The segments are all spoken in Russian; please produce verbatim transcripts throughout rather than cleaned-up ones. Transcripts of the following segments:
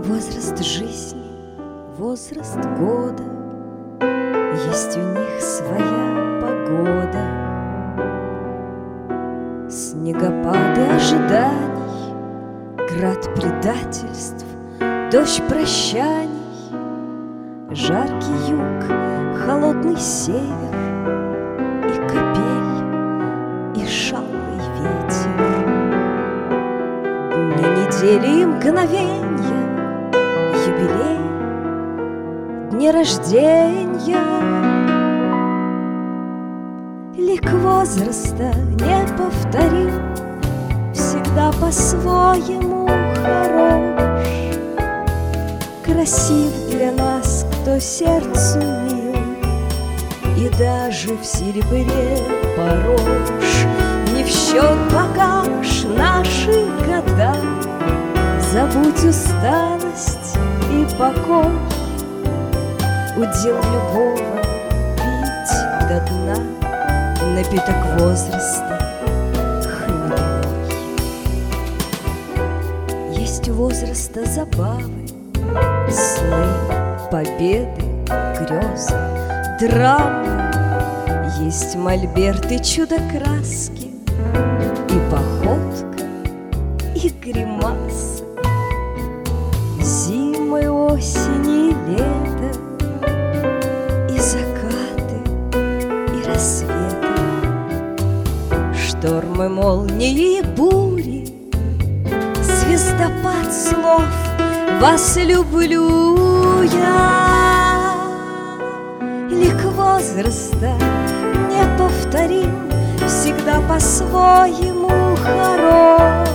Возраст жизни, возраст года, есть у них своя погода. Снегопады ожиданий, град предательств, дождь прощаний, жаркий юг, холодный север и капель, и шалый ветер. Дни, недели и мгновенья, юбилей, дни рождения. Лик возраста неповторим, всегда по-своему хорош. Красив для нас, кто сердцу мил, и даже в серебре порош. Не в счет багаж наши года, забудь усталость и покой. Удел любого пить до дна напиток возраста хмельной. Есть у возраста забавы, сны, победы, грезы, драмы. Есть мольберт и чудо-краски, и походка, и гримасы. Зимы, осени и лето, и закаты, и рассветы, штормы, молнии и бури. Звездопад слов «Вас люблю я». Лик возраста неповторим, всегда по-своему хорош.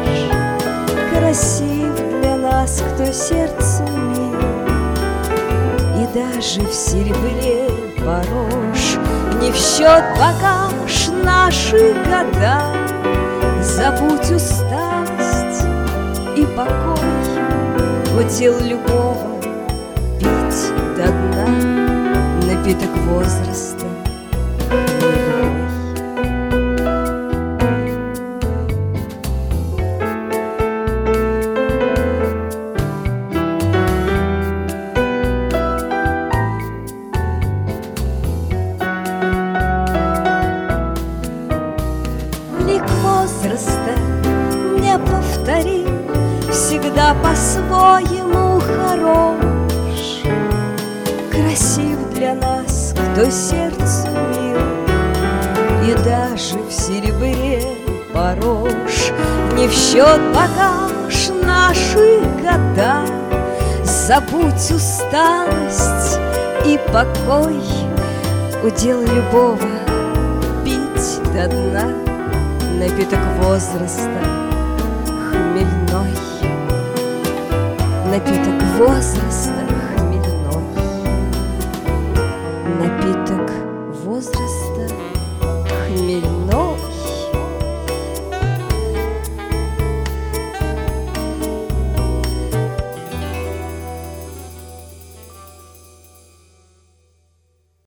Красив для нас, кто сердцу мил, и даже в серебре порош. Не в счет багаж наши года, забудь усталость и покой. Удел любого пить до дна напиток возраста хмельной. Лик возраста неповторим, всегда по-своему хорош. Красив для нас, кто сердцу мил, и даже в серебре порош. Не в счет багаж наши года, забудь усталость и покой. Удел любого пить до дна напиток возраста хмельной. Напиток возраста хмельной. Напиток возраста хмельной.